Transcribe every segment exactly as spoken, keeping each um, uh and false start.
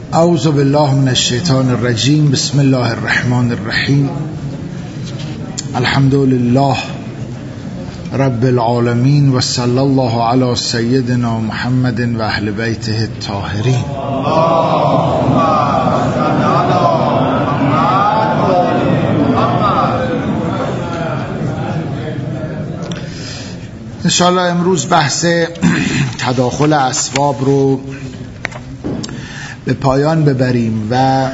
اعوذ بالله من الشیطان الرجیم. بسم الله الرحمن الرحیم. الحمد لله رب العالمین و صلی الله علی سیدنا محمد و اهل بیته الطاهرین. انشاءالله امروز بحث تداخل اسباب رو به پایان ببریم و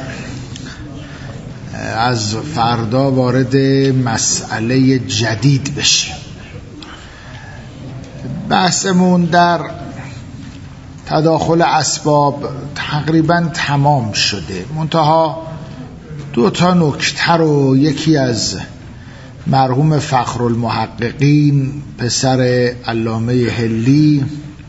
از فردا وارد مسئله جدید بشیم. بحثمون در تداخل اسباب تقریبا تمام شده، منتها دو تا نکته رو یکی از مرحوم فخرالمحققین پسر علامه حلی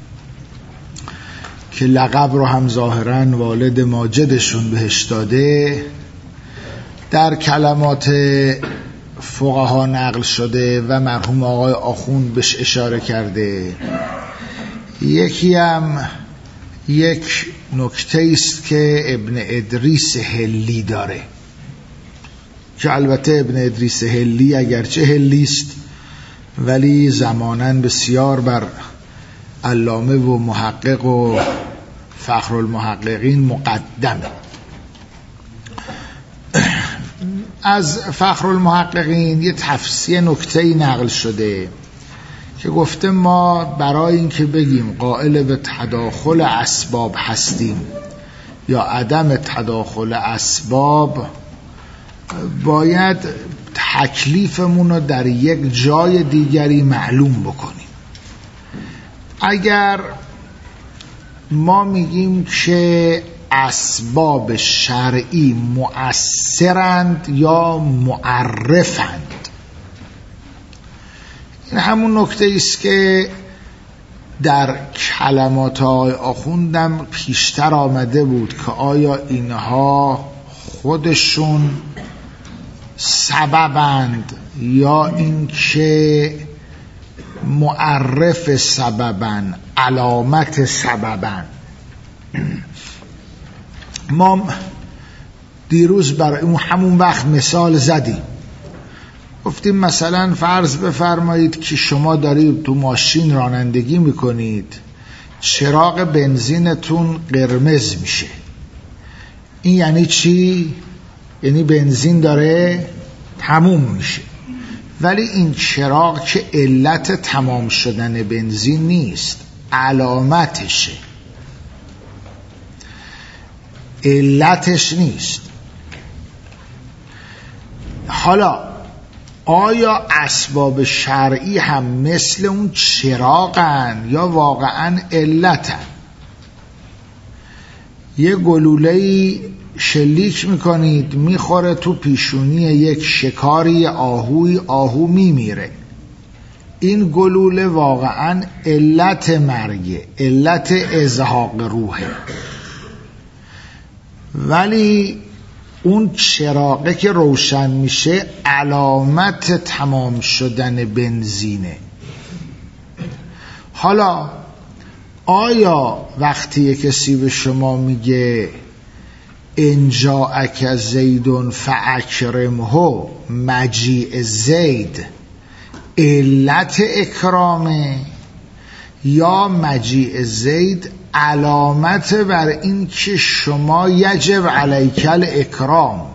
که لقب رو هم ظاهراً والد ماجدشون بهش داده در کلمات فقها نقل شده و مرحوم آقای آخوند بهش اشاره کرده. یکی هم یک نکته است که ابن ادریس حلی داره که البته ابن ادریس حلی اگرچه حلی است ولی زماناً بسیار بر علامه و محقق و فخرالمحققین مقدمه. از فخرالمحققین یه تفسیر نکته‌ای نقل شده که گفته ما برای اینکه بگیم قائل به تداخل اسباب هستیم یا عدم تداخل اسباب باید تکلیفمون رو در یک جای دیگری معلوم بکنیم. اگر ما میگیم که اسباب شرعی مؤثرند یا معرفند، این همون نکته است که در کلمات آقای آخوندم پیشتر آمده بود که آیا اینها خودشون سببند یا اینکه معرف سببن، علامت سببن. ما دیروز برای اون همون وقت مثال زدیم، گفتیم مثلا فرض بفرمایید که شما دارید تو ماشین رانندگی میکنید، چراغ بنزینتون قرمز میشه. این یعنی چی؟ یعنی بنزین داره تموم میشه، ولی این چراغ که علت تمام شدن بنزین نیست، علامتشه، علتش نیست. حالا آیا اسباب شرعی هم مثل اون چراغن یا واقعا علتن؟ یه گلوله‌ای شلیک میکنید میخوره تو پیشونی یک شکاری آهوی، آهو میمیره. این گلوله واقعا علت مرگه، علت ازهاق روحه، ولی اون چراغه که روشن میشه علامت تمام شدن بنزینه. حالا آیا وقتی کسی به شما میگه ان جاءک زید فاکرمه، مجیء زید علت اکرامه یا مجیء زید علامت بر این که شما یجب علیک الاکرام؟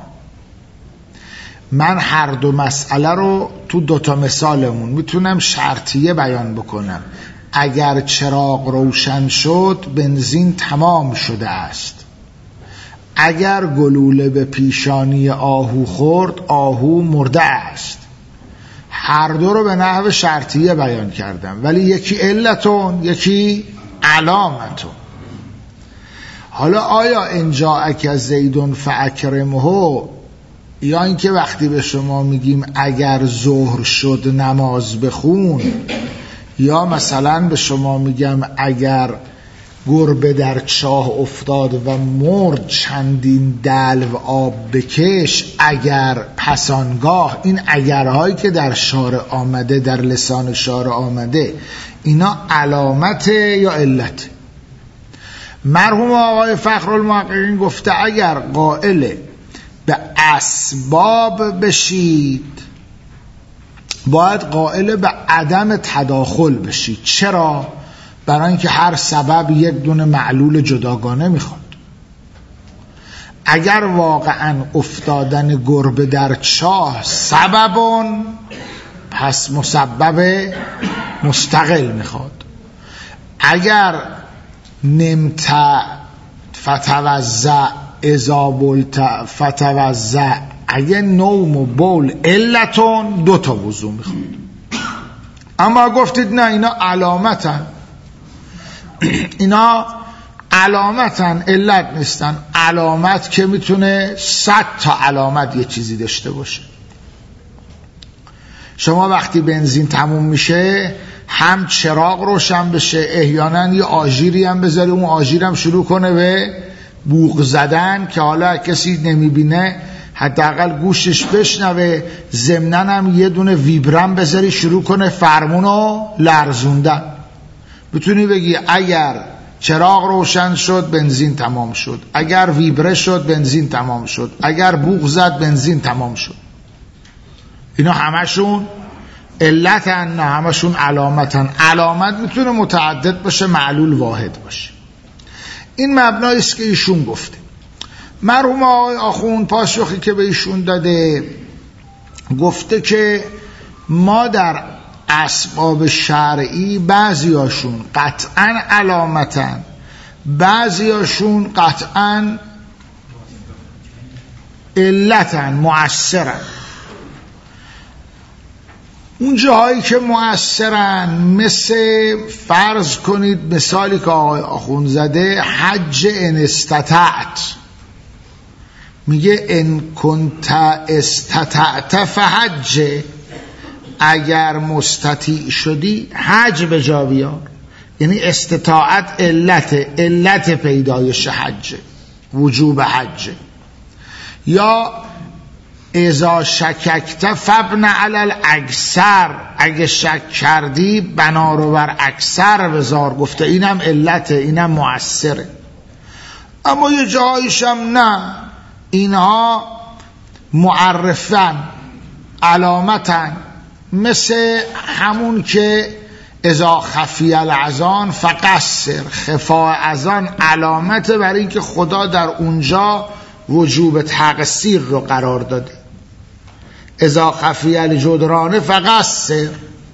من هر دو مسئله رو تو دوتا مثالمون میتونم شرطیه بیان بکنم. اگر چراغ روشن شد بنزین تمام شده است، اگر گلوله به پیشانی آهو خورد آهو مرده است. هر دو رو به نحو شرطیه بیان کردم، ولی یکی علتون یکی علامتون. حالا آیا ان جاءک زید فاکرمه یا اینکه وقتی به شما میگیم اگر ظهر شد نماز بخون، یا مثلا به شما میگم اگر گربه در چاه افتاد و مرد چندین دلو آب بکش، اگر پسانگاه، این اگرهایی که در شارع آمده، در لسان شارع آمده، اینا علامت یا علت؟ مرحوم آقای فخرالمحققین گفته اگر قائل به اسباب بشید باید قائل به عدم تداخل بشید. چرا؟ برای اینکه هر سبب یک دونه معلول جداگانه میخواد. اگر واقعا افتادن گربه در چاه سببون، پس مسبب مستقل میخواد. اگر نمت فتوزع اذا بولت فتوزع، اگه نوم و بول علتون دو تا وضو میخواد. اما گفتید نه اینا علامتن، اینا علامتن علت نیستن. علامت که میتونه صد تا علامت یه چیزی داشته باشه. شما وقتی بنزین تموم میشه هم چراغ روشن بشه، احیانا یه آژیری هم بذاری اون آژیر هم شروع کنه به بوق زدن که حالا کسی نمیبینه حداقل گوشش بشنوه، ضمناً هم یه دونه ویبرم بذاری شروع کنه فرمونو لرزوندن. بتونی بگی اگر چراغ روشن شد بنزین تمام شد، اگر ویبره شد بنزین تمام شد، اگر بوق زد بنزین تمام شد. اینا همشون علتن، نه همشون علامتن. علامت میتونه متعدد باشه، معلول واحد باشه. این مبنایی است که ایشون گفته. مرحوم آقای آخوند پاسخی که به ایشون داده گفته که ما در اسباب شرعی بعضیاشون قطعا علامتن، بعضیاشون قطعا علتن، مؤثرن. اون جاهایی که مؤثرن مثل فرض کنید مثالی که آقای آخوند زده حج ان استطعت، میگه ان کنت استطعت فحج، اگر مستطیع شدی حج به جا بیار. یعنی استطاعت علت علت پیدایش حج، وجوب حج. یا اذا شککت فبن علی الاکثر، اگه شک کردی بنا رو بر اکثر بذار. گفته اینم علته، اینم مؤثره. اما یه جایشم نه، اینها معرفن، علامتن. مثل همون که اذا خفی الاذان فقصر، خفاء اذان علامت برای اینکه خدا در اونجا وجوب تقصیر رو قرار داده. اذا خفی الجدران فقصر.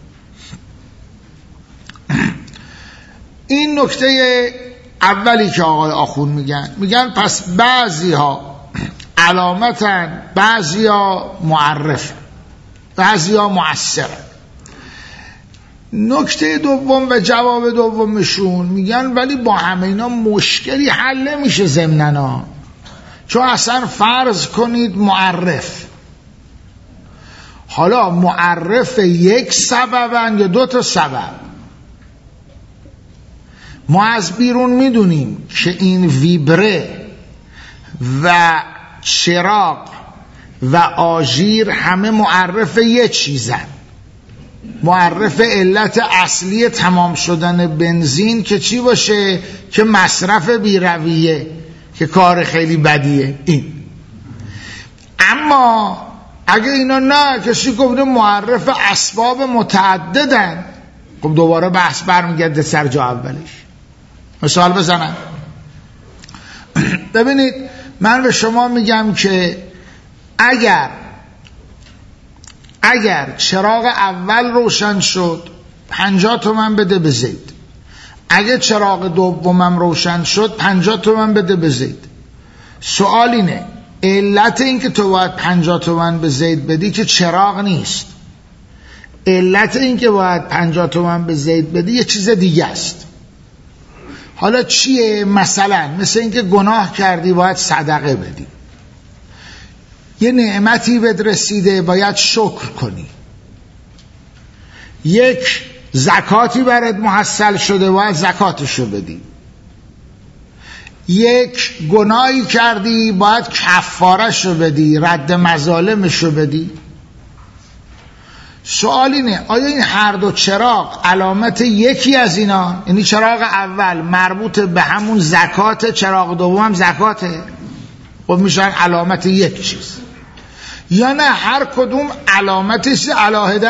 این نکته اولی که آقای آخوند میگن. میگن پس بعضی ها علامتن، بعضی ها معرفن، بعضی ها مؤثرن. نکته دوم و جواب دومشون میگن ولی با همه اینا مشکلی حل نمیشه ضمناً. چون اصلا فرض کنید معرف، حالا معرف یک سببن یا دو تا سبب. ما از بیرون میدونیم که این ویبره و چراغ و آژیر همه معرف یه چیزن. معرف علت اصلی تمام شدن بنزین که چی باشه؟ که مصرف بیرویه، که کار خیلی بدیه این. اما اگه اینا نه، کسی گفته معرف اسباب متعددن، خب دوباره بحث برمیگرده سر جا اولش. مثال بزنم. ببینید من به شما میگم که اگر اگر چراغ اول روشن شد پنجاه تومن بده به زید، اگه چراغ دومم روشن شد پنجاه تومن بده به زید. سوال اینه علت این که تو باید پنجاه تومن به زید بدی که چراغ نیست. علت این که باید پنجاه تومن به زید بدی یه چیز دیگه است. حالا چیه؟ مثلا مثل این که گناه کردی باید صدقه بدی، یه نعمتی بهت رسیده باید شکر کنی، یک زکاتی برات محصل شده باید زکاتشو بدی، یک گناهی کردی باید کفارهشو بدی، رد مظالمشو بدی. سوال اینه آیا این هر دو چراغ علامت یکی از اینا، یعنی چراغ اول مربوط به همون زکات، چراغ دوم هم زکاته، خب میشن علامت یک چیز، یا نه هر کدوم علامتش علاهده؟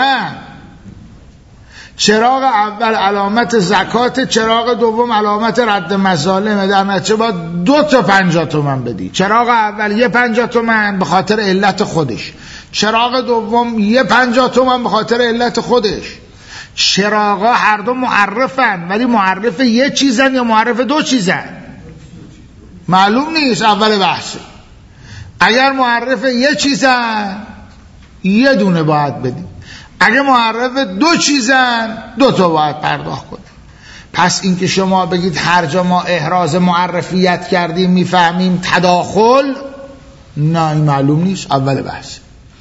چراغ اول علامت زکات، چراغ دوم علامت رد مظالمه، در نتیجه باید دو تا پنجاه تومن بدی. چراغ اول یه پنجاه تومن به خاطر علت خودش، چراغ دوم یه پنجاه تومن به خاطر علت خودش. چراغا هر دو معرفن، ولی معرف یه چیزن یا معرف دو چیزن معلوم نیست اول بحثه. اگر معرف یه چیزن یه دونه باید بدی، اگه معرف دو چیزن دو تا باید پرداخت کنی. پس اینکه شما بگید هر جا ما احراز معرفیت کردیم میفهمیم تداخل، نه این معلوم نیست اول بحث.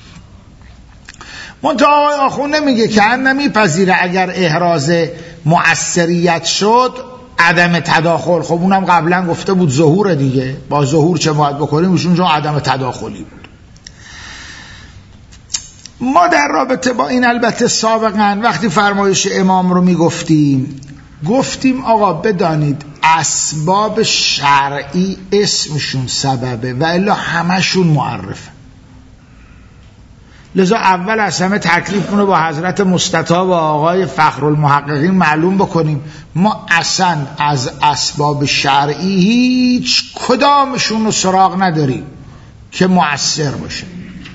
منتها آقای آخون نمیگه که ان نمیپذیره اگر احراز مؤثریت شد عدم تداخل. خب اونم قبلا گفته بود ظهور دیگه، با ظهور چه باید بکنیم؟ ایشون جا عدم تداخلی بود. ما در رابطه با این البته سابقا وقتی فرمایش امام رو میگفتیم گفتیم آقا بدانید اسباب شرعی اسمشون سببه و الا همشون معرفه. لذا اول از همه تکلیف کنه با حضرت مستطاب و آقای فخرالمحققین معلوم بکنیم ما اصلا از اسباب شرعی هیچ کدامشون رو سراغ نداریم که مؤثر باشه،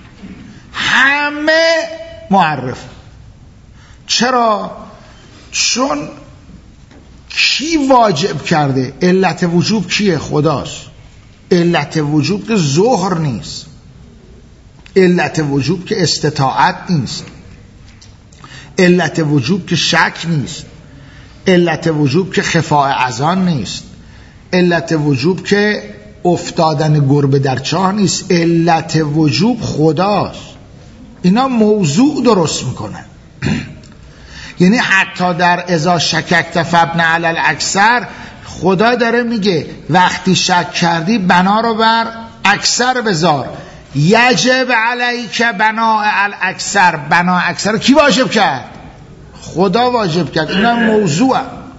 همه معرف. چرا؟ چون کی واجب کرده؟ علت وجوب کیه؟ خداست. علت وجوب که ظهر نیست، علت وجوب که استطاعت نیست، علت وجوب که شک نیست، علت وجوب که خفاء اذان نیست، علت وجوب که افتادن گربه در چاه نیست، علت وجوب خداست. اینا موضوع درست میکنن. یعنی حتی در اذا شککت فابن علی الاکثر خدا داره میگه وقتی شک کردی بنا رو بر اکثر بذار. یجب علیک بنا الاکثر، بنا اکثر کی واجب کرد؟ خدا واجب کرد. اینا موضوع.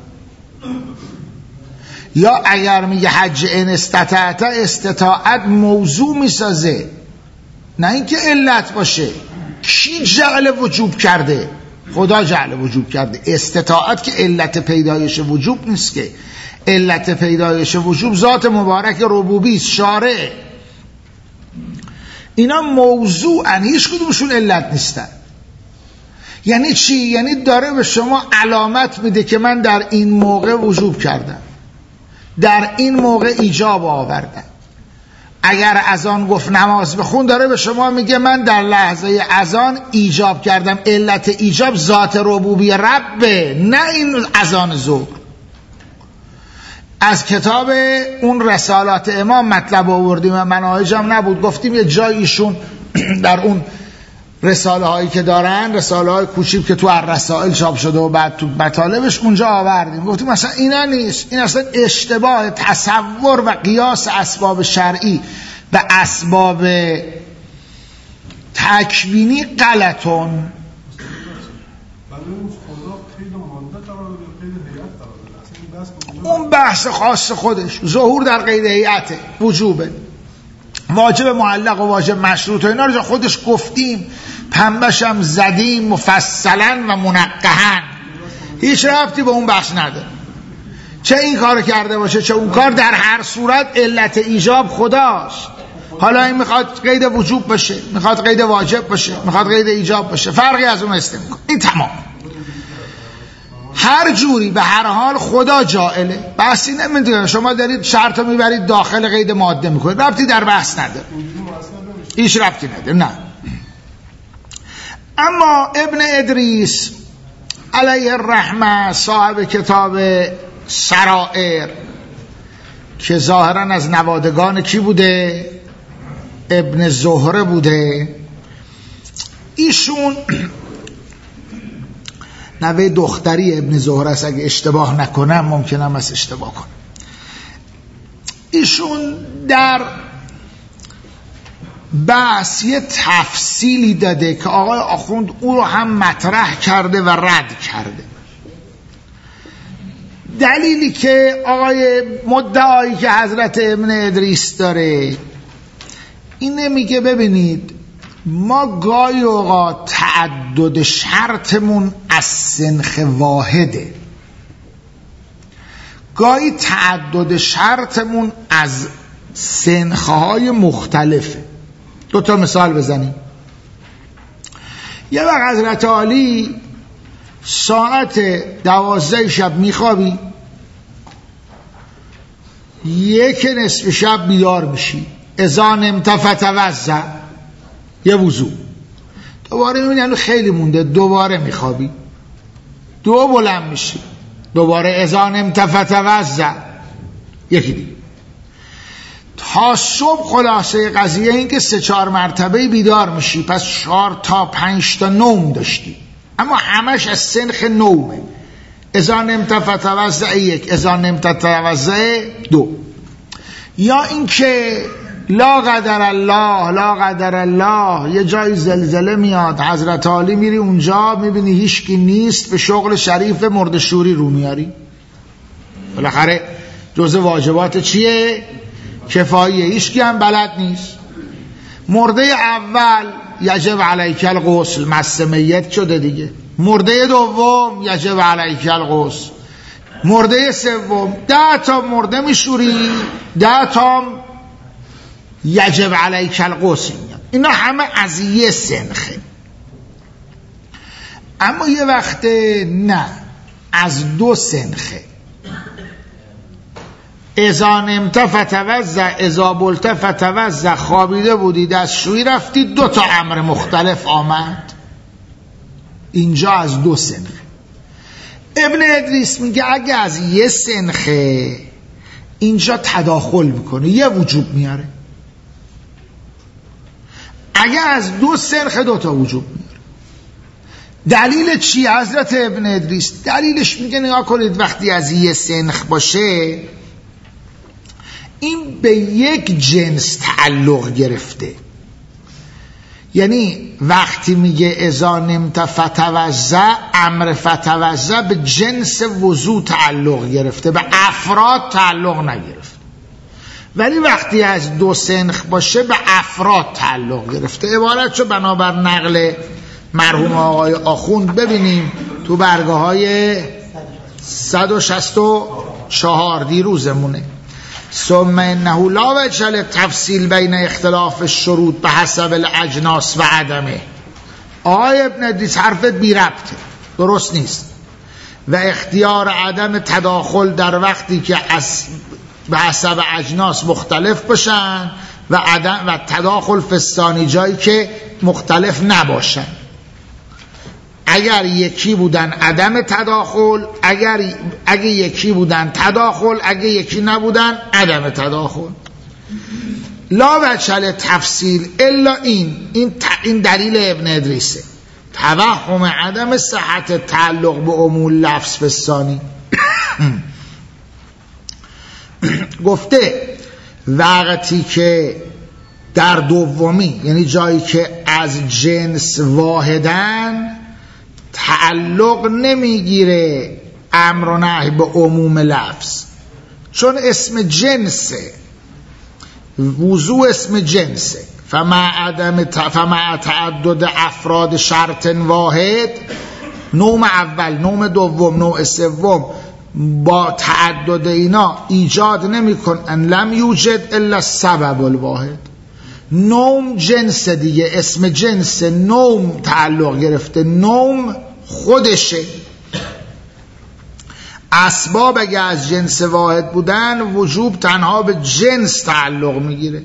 یا اگر میگه حج ان استطاعت، استطاعت موضوع میسازه، نه اینکه علت باشه. کی جعل وجوب کرده؟ خدا جعل وجوب کرده. استطاعت که علت پیدایش وجوب نیست، که علت پیدایش وجوب ذات مبارک ربوبی است، شارع. اینا موضوعن، هیچ کدومشون علت نیستن. یعنی چی؟ یعنی داره به شما علامت میده که من در این موقع وجوب کردم، در این موقع ایجاب آوردم. اگر اذان گفت نماز بخون، داره به شما میگه من در لحظه اذان ایجاب کردم. علت ایجاب ذات ربوبی ربه، نه این اذان ظهر. از کتاب اون رسالات امام مطلب آوردیم و مناهجم نبود، گفتیم یه جای ایشون در اون رساله هایی که دارن، رساله های کوچیک که تو الرسائل چاپ شده و بعد تو مطالبش، اونجا آوردیم گفتیم مثلا اینا نیست، این اصلا اشتباه تصور و قیاس اسباب شرعی و اسباب تکوینی غلطون. اون بحث خاص خودش، ظهور در قید هیئته، وجوبه، واجب معلق و واجب مشروط و اینا رو خودش گفتیم، پنبش هم زدیم مفصلا و منقحا، هیچ ربطی به اون بحث نداره. چه این کار کرده باشه چه اون کار، در هر صورت علت ایجاب خداست. حالا این میخواد قید وجوب باشه، میخواد قید واجب باشه، میخواد قید ایجاب باشه، فرقی از اون است نمیکنه. این تمام. هر جوری به هر حال خدا جائله. بحثی نمیدونه شما دارید شرط رو میبرید داخل قید ماده میکنید، ربطی در بحث نداره، هیچ ربطی نداره. نه. اما ابن ادریس علیه الرحمه، صاحب کتاب سرائر که ظاهرا از نوادگان کی بوده؟ ابن زهره بوده. ایشون نوه دختری ابن زهره است، اگه اشتباه نکنم، ممکنم از اشتباه کنم. ایشون در بس یه تفصیلی داده که آقای آخوند او رو هم مطرح کرده و رد کرده. دلیلی که آقای مدعایی که حضرت ابن ادریس داره اینه، میگه ببینید ما گاهی اوقات تعدد شرطمون از سنخ واحده، گاهی تعدد شرطمون از سنخهای مختلفه. دو تا مثال بزنیم. یه وقت حضرت عالی ساعت دوازده شب میخوابی، یک نصف شب بیدار میشی، اذا نمت فتوضا، یه وضو، دوباره میبینی خیلی مونده، دوباره میخوابی، دو بلند میشی، دوباره اذا نمت فتوضا، یکی دیگه، تا صبح. خلاصه قضیه این که سه چهار مرتبه بیدار میشی، پس چهار تا پنج تا نوم داشتی، اما همش از سنخ نومه. اذا نمت فتوضا یک، اذا نمت فتوضا دو. یا اینکه لا قدر الله لا قدر الله، یه جای زلزله میاد، حضرت عالی میری اونجا میبینی هیچکی نیست، به شغل شریف مرد شوری رو میاری. بالاخره جزء واجبات چیه؟ کفاییه، هیچکی هم بلد نیست. مرده اول یجب علیک الغسل، مس میت شده دیگه. مرده دوم یجب علیک الغسل. مرده سوم ده تا مرده میشوری، ده تا یجب علیک الغسل. اینا همه از یه سنخه. اما یه وقت نه، از دو سنخه. اذا نمت فتوضا، اذا بلت فتوضا، خوابیده بودی دستشویی رفتی، دو تا امر مختلف آمد، اینجا از دو سنخه. ابن ادریس میگه اگه از یه سنخه، اینجا تداخل میکنه، یه وجوب میاره. اگه از دو سنخه دو تا وجوب میاره. دلیل چی حضرت ابن ادریس؟ دلیلش میگه نگاه کنید، وقتی از یه سنخ باشه این به یک جنس تعلق گرفته. یعنی وقتی میگه اذا نمت فتوضا، امر فتوضا به جنس وضو تعلق گرفته، به افراد تعلق نگرفته. ولی وقتی از دو سنخ باشه به افراد تعلق گرفته. عبارت شو بنابر نقل مرحوم آقای آخوند ببینیم تو برگه های صد و شصت و چهار دیروزمونه. ثم انه لا وجه للتفصیل بین اختلاف الشروط به حسب الاجناس و عدمه. آقای ابن ادریس حرفت بی ربطه، درست نیست. و اختیار عدم تداخل در وقتی که از به حسب اجناس مختلف باشن و عدم و تداخل فستانی جایی که مختلف نباشن. اگر یکی بودن عدم تداخل، اگر اگه یکی بودن تداخل، اگه یکی نبودن عدم تداخل. لا وجه تفصیل الا این این, این دلیل ابن ادریسه. توهم عدم صحت تعلق به عموم لفظ فستانی. گفته وقتی که در دومی، یعنی جایی که از جنس واحدن، تعلق نمیگیره امر و نهی به عموم لفظ، چون اسم جنسه، وضوع اسم جنسه. فمع عدم فمع تعدد افراد شرط واحد، نوع اول، نوع دوم، نوع سوم با تعدد اینا ایجاد نمیکن ان لم یوجد الا السبب الواحد. نوم جنس دیگه، اسم جنس، نوم تعلق گرفته، نوم خودشه. اسباب اگه از جنس واحد بودن، وجوب تنها به جنس تعلق میگیره،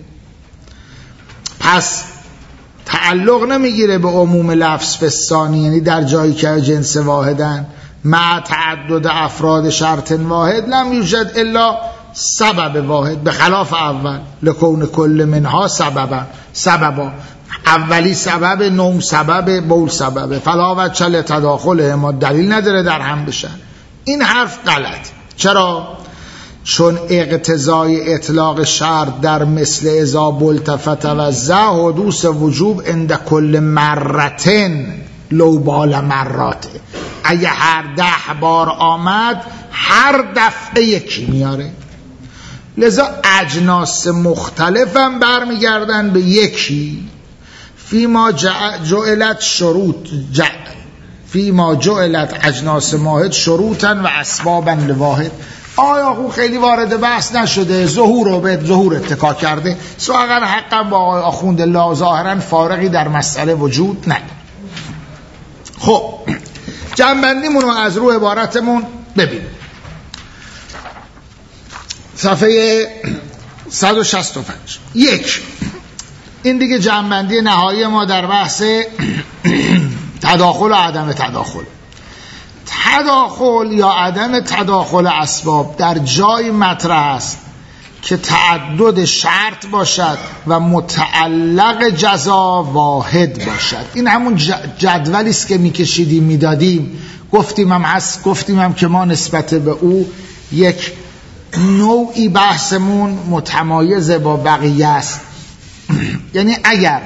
پس تعلق نمیگیره به عموم لفظ فستانی، یعنی در جایی که جنس واحدن. مع تعدد افراد شرط واحد لم یوجد الا سبب واحد، به خلاف اول لکون کل منها سببا سببا، اولی سبب، نوم سبب، بول سبب، فلا وجه لتداخله، ما دلیل نداره در هم بشن. این حرف غلط. چرا؟ چون اقتضای اطلاق شرط در مثل اذا بلت فتوزع حدوث وجوب عند کل مرتن لو بال مرات، اگه هر ده بار آمد هر دفعه یکی میاره. لذا اجناس مختلف هم برمیگردن به یکی. فیما جعلت شروط ج... فیما جعلت اجناس واحد شروطا و اسبابا لواحد. آیا خود خیلی وارد بحث نشده، ظهور رو به ظهور اتکا کرده، سواغر حقا با آقای آخوند الله ظاهرا فارقی در مسئله وجود نداره. خب جنبندیمون رو از رو عبارتمون ببینیم. صفحه صد و شصت و پنج. یک، این دیگه جنبندی نهایی ما در بحث تداخل و عدم تداخل. تداخل یا عدم تداخل اسباب در جای مطرح است که تعدد شرط باشد و متعلق جزا واحد باشد. این همون جدولی است که میکشیدیم میدادیم، گفتیم هم هست، گفتیم هم که ما نسبت به او یک نوعی بحثمون متمایز با بقیه است. یعنی اگر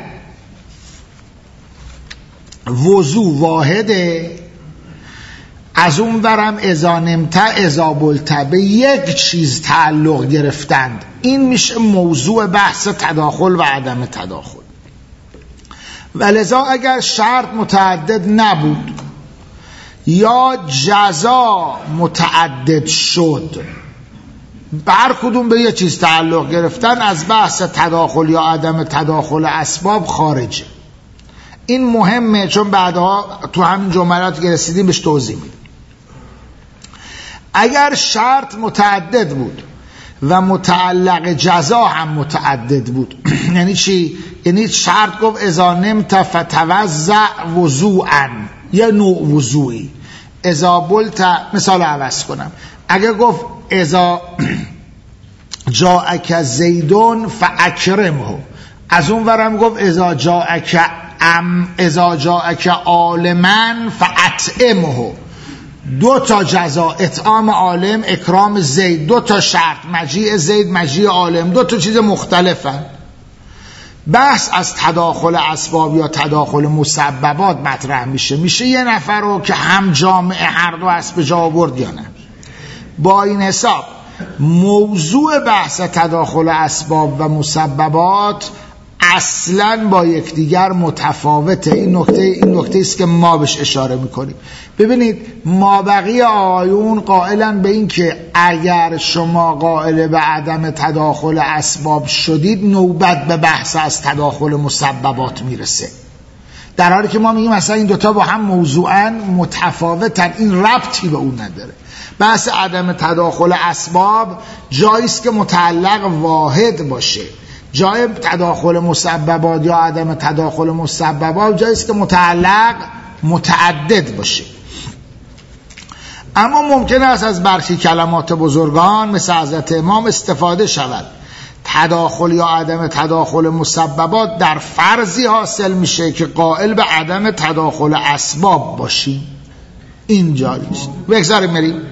وضو واحده، از اون برم اذا نمت اذا بلت به یک چیز تعلق گرفتند، این میشه موضوع بحث تداخل و عدم تداخل. ولذا اگر شرط متعدد نبود یا جزا متعدد شد، بر کدوم به یک چیز تعلق گرفتن، از بحث تداخل یا عدم تداخل اسباب خارجه. این مهمه چون بعدها تو همین جملات که رسیدیم بهش توضیح میدیم. اگر شرط متعدد بود و متعلق جزا هم متعدد بود یعنی چی؟ یعنی شرط گفت اذا نمت فتوزع وضوعا، یه نوع وضوعی. اذا بلت، مثال عوض کنم، اگه گفت اذا جاءک زیدون فاکرمه، از اون ورم گفت اذا جاءک ام اذا جاءک عالما فاطعمه، دو تا جزا، اطعام عالم، اکرام زید، دو تا شرط، مجیء زید، مجیء عالم، دو تا چیز مختلفن. بحث از تداخل اسباب یا تداخل مسببات مطرح میشه. میشه یه نفر رو که هم جامع هر دو اسب جا آورد یا نه. با این حساب موضوع بحث تداخل اسباب و مسببات اصلا با یکدیگر متفاوته. این نکته این نکته است که ما بهش اشاره میکنیم. ببینید مابقی آیون قائلن به این که اگر شما قائل به عدم تداخل اسباب شدید، نوبت به بحث از تداخل مسببات میرسه، در حالی که ما میگیم مثلا این دوتا با هم موضوعاً متفاوتن، این ربطی به اون نداره. بحث عدم تداخل اسباب جاییست که متعلق واحد باشه، جای تداخل مسببات یا عدم تداخل مسببات جاییست که متعلق متعدد باشه. اما ممکن است از برخی کلمات بزرگان مثل حضرت امام استفاده شود. تداخل یا عدم تداخل مسببات در فرضی حاصل میشه که قائل به عدم تداخل اسباب باشیم. این جاییست. بگذاریم بریم.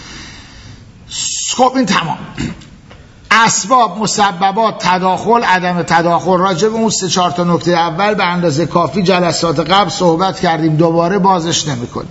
خب این تمام. اسباب، مسببات، تداخل، عدم تداخل، راجع به اون سه چهار تا نکته اول به اندازه کافی جلسات قبل صحبت کردیم، دوباره بازش نمی‌کنیم.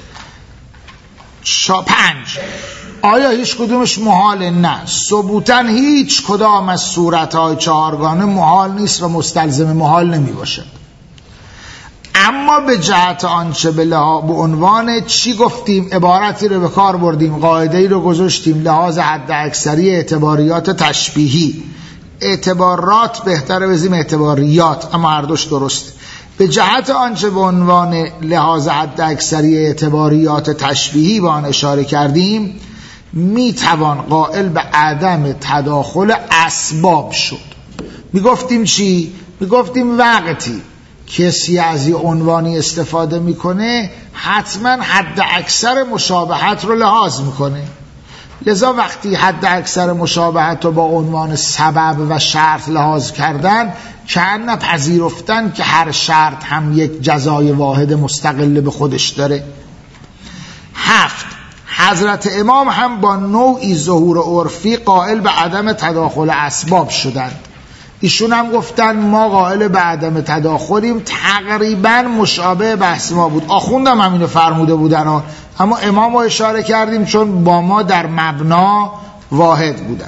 شا پنج، آیا هیچ کدومش محال؟ نه. ثبوتاً هیچ کدام از صورت‌های چهارگانه محال نیست و مستلزم محال نمی‌باشد. اما به جهت آنچه به لحاظ به عنوان چی گفتیم، عبارتی رو به کار بردیم، قاعده‌ای رو گذاشتیم، لحاظ حد اکثری اعتباریات تشبیهی، اعتبارات بهتره بزیم اعتباریات، اما هر دوش درست. به جهت آنچه به عنوان لحاظ حد اکثری اعتباریات تشبیهی به آن اشاره کردیم، میتوان قائل به عدم تداخل اسباب شد. میگفتیم چی؟ میگفتیم وقتی کسی از یه عنوانی استفاده میکنه حتما حد اکثر مشابهت رو لحاظ میکنه. لذا وقتی حد اکثر مشابهت رو با عنوان سبب و شرط لحاظ کردن، کأن پذیرفتن که هر شرط هم یک جزای واحد مستقل به خودش داره. هفت، حضرت امام هم با نوعی ظهور عرفی قائل به عدم تداخل اسباب شدند. ایشون هم گفتن ما قائل به عدم تداخلیم، تقریبا مشابه بحث ما بود. آخوندم هم اینو فرموده بودن، اما امام رو اشاره کردیم چون با ما در مبنا واحد بودن.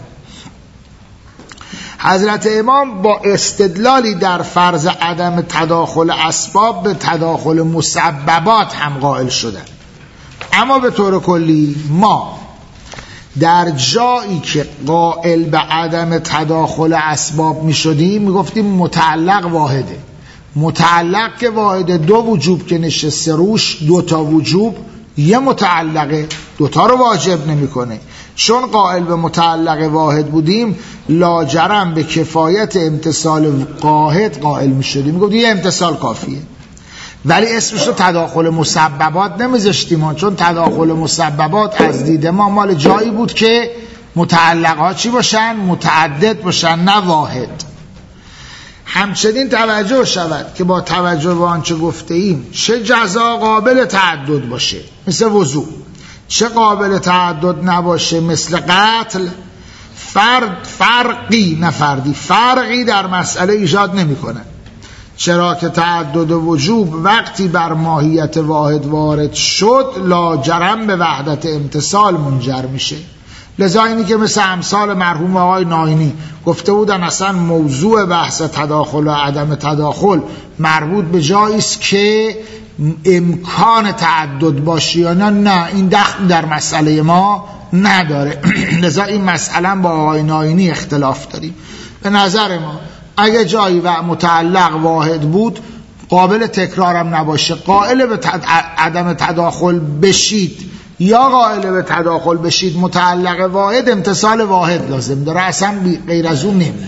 حضرت امام با استدلالی در فرض عدم تداخل اسباب به تداخل مسببات هم قائل شدن. اما به طور کلی ما در جایی که قائل به عدم تداخل اسباب می شدیم می گفتیم متعلق واحده. متعلق که واحده، دو وجوب که نشسته روش، دو تا وجوب یه متعلقه، دوتا رو واجب نمی کنه. چون قائل به متعلق واحد بودیم لاجرم به کفایت امتصال قاهد قائل می شدیم، می گفتیم یه امتصال کافیه. ولی اسمش رو تداخل مسببات نمیذاشتیم، چون تداخل مسببات از دید ما مال جایی بود که متعلقات چی باشن؟ متعدد باشن، نه واحد. همچنین توجه شود که با توجه به آنچه گفته ایم چه جزا قابل تعدد باشه مثل وضوء، چه قابل تعدد نباشه مثل قتل، فرد فرقی نه فردی فرقی در مسئله ایجاد نمی کنه. چرا که تعدد وجوب وقتی بر ماهیت واحد وارد شد لاجرم به وحدت امتصال منجر میشه. لذا اینی که مثل امثال مرحوم آقای ناینی گفته بودن اصلا موضوع بحث تداخل و عدم تداخل مربوط به جایی است که امکان تعدد باشه یا نه، نه این دخل در مسئله ما نداره. لذا این مسئله با آقای ناینی اختلاف داریم. به نظر ما اگه جایی و متعلق واحد بود قابل تکرارم نباشه، قائل به تد... عدم تداخل بشید یا قائل به تداخل بشید متعلق واحد امتصال واحد لازم داره، اصلا غیر از اون نمیاد.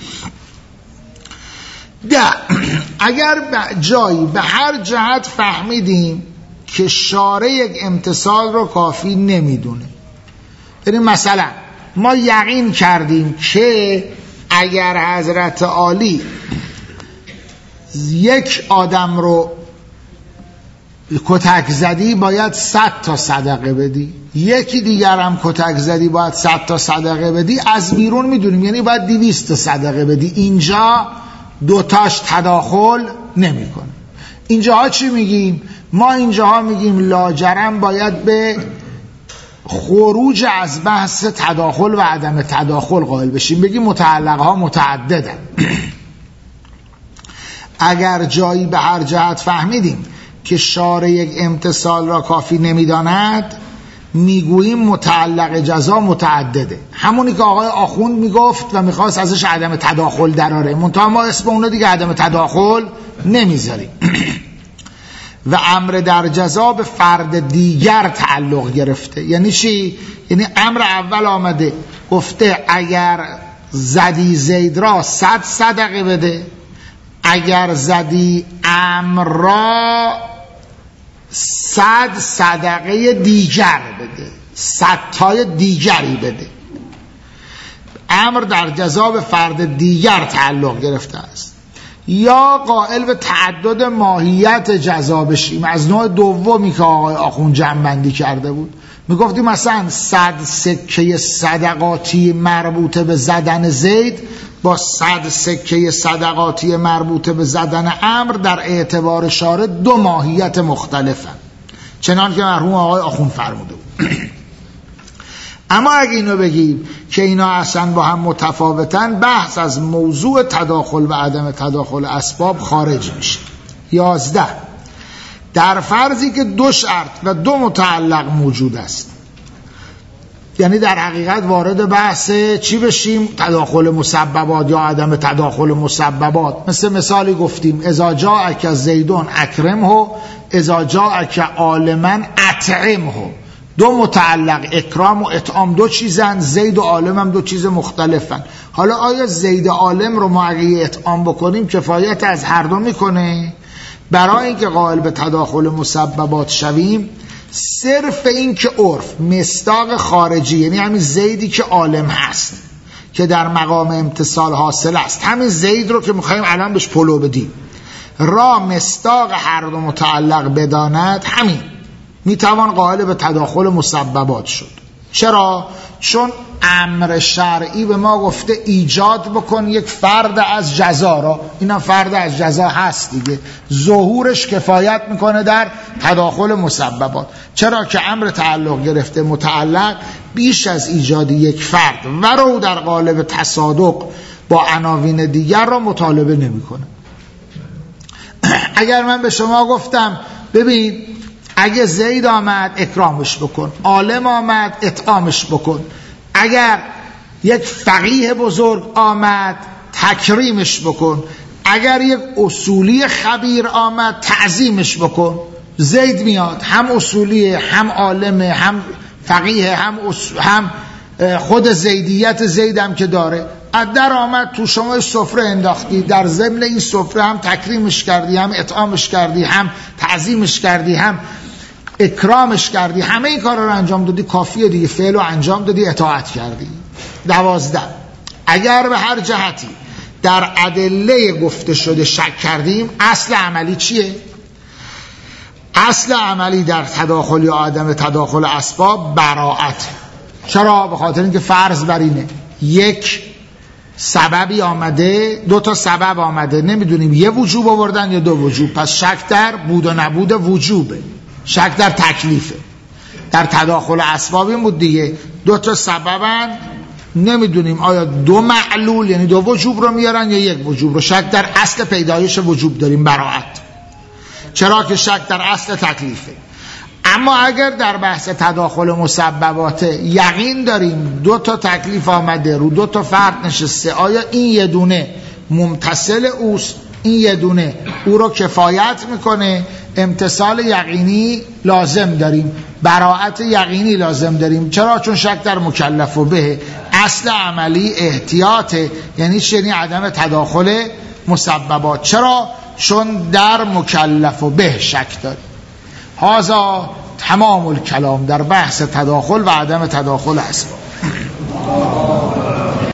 ده اگر جایی به هر جهت فهمیدیم که شارع یک امتصال رو کافی نمیدونه، یعنی مثلا ما یقین کردیم که اگر حضرت عالی یک آدم رو کتک زدی باید صد تا صدقه بدی، یکی دیگر هم کتک زدی باید صد تا صدقه بدی، از بیرون میدونیم یعنی باید دویست تا صدقه بدی. اینجا دوتاش تداخل نمی کنه. اینجاها چی میگیم؟ ما اینجاها میگیم لاجرم باید به خروج از بحث تداخل و عدم تداخل قائل بشیم، بگیم متعلق ها متعددن. اگر جایی به هر جهت فهمیدیم که شارع یک امتصال را کافی نمیداند میگوییم متعلق جزا متعدده، همونی که آقای آخوند میگفت و میخواست ازش عدم تداخل دراره، منتها ما اسم اونو دیگه عدم تداخل نمیذاریم. و امر در جزا به فرد دیگر تعلق گرفته. یعنی چی؟ یعنی امر اول آمده گفته اگر زدی زید را صد صدقه بده، اگر زدی امر را صد صدقه دیگر بده، صد تای دیگری بده. امر در جزا به فرد دیگر تعلق گرفته است. یا قائل به تعدد ماهیت جزا بشیم از نوع دومی که آقای آخوند جمع بندی کرده بود. میگفتیم مثلا صد سکه صدقاتی مربوطه به زدن زید با صد سکه صدقاتی مربوطه به زدن امر در اعتبار شارع دو ماهیت مختلفن، چنان که مرحوم آقای آخوند فرموده بود. اما اگه اینو بگیم که اینا اصلا با هم متفاوتن، بحث از موضوع تداخل و عدم تداخل اسباب خارج میشه. یازده در فرضی که دو شرط و دو متعلق موجود است، یعنی در حقیقت وارد بحث چی بشیم؟ تداخل مسببات یا عدم تداخل مسببات. مثل مثالی گفتیم اذا جاءک زیدون اکرمه، اذا جاءک عالما اطعمه. دو متعلق اکرام و اطعام دو چیزن، زید و عالم هم دو چیز مختلفن. حالا آیا زید عالم رو ما اگه اطعام بکنیم کفایت از هر دو میکنه؟ برای اینکه قائل به تداخل مسببات شویم صرف این که عرف مصداق خارجی، یعنی همین زیدی که عالم هست که در مقام امتصال حاصل است، همین زید رو که میخواییم الان بهش پلو بدیم، را مصداق هر دو متعلق بداند، همین میتوان قائل به تداخل مسببات شد. چرا؟ چون امر شرعی به ما گفته ایجاد بکن یک فرد از جزا را، اینم فرد از جزا هست دیگه، ظهورش کفایت میکنه در تداخل مسببات. چرا که امر تعلق گرفته متعلق بیش از ایجاد یک فرد ولو در قالب تصادق با عناوین دیگر را مطالبه نمیکنه. اگر من به شما گفتم ببین اگه زید آمد اکرامش بکن، عالم آمد اطعامش بکن، اگر یک فقیه بزرگ آمد تکریمش بکن، اگر یک اصولی خبیر آمد تعظیمش بکن. زید میاد، هم اصولیه، هم عالمه، هم فقیه، هم, هم خود زیدیت زیدم که داره. از در آمد تو شما سفره انداختی، در ضمن این سفره هم تکریمش کردی، هم اطعامش کردی، هم تعظیمش کردی، هم اکرامش کردی، همه این کار رو انجام دادی، کافیه دیگه، فعل رو انجام دادی، اطاعت کردی. دوازده، اگر به هر جهتی در ادله گفته شده شک کردیم، اصل عملی چیه؟ اصل عملی در تداخل یا عدم تداخل اسباب براءت. چرا؟ به خاطر اینکه فرض بر اینه یک سببی آمده، دو تا سبب آمده، نمیدونیم یه وجوب آوردن یا دو وجوب، پس شک در بود و نبود وجوبه، شک در تکلیفه. در تداخل اسباب این بود دیگه، دو تا سببن، نمیدونیم آیا دو معلول یعنی دو وجوب رو میارن یا یک وجوب رو، شک در اصل پیدایش وجوب داریم، براءت. چرا که شک در اصل تکلیفه. اما اگر در بحث تداخل مسببات یقین داریم دو تا تکلیف آمده، رو دو تا فرد نشسته، آیا این یه دونه ممتثل اوست، این یه دونه او رو کفایت میکنه، امتثال یقینی لازم داریم، براءت یقینی لازم داریم. چرا؟ چون شک در مکلف و به، اصل عملی احتیاطه، یعنی چنین عدم تداخل مسببات. چرا؟ چون در مکلف و به شک داریم. هذا تمام الکلام در بحث تداخل و عدم تداخل اسباب.